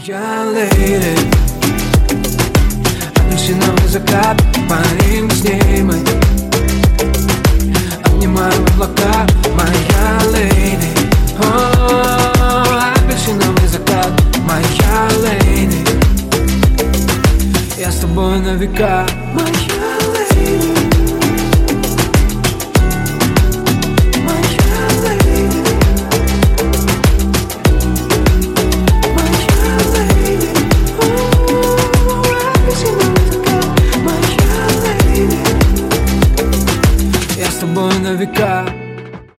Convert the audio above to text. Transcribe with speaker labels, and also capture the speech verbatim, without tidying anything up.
Speaker 1: Моя леди, апельсиновый закат, парим с ней мы обнимаем облака. Моя леди, о, апельсиновый закат. Моя леди, я с тобой на века. Моя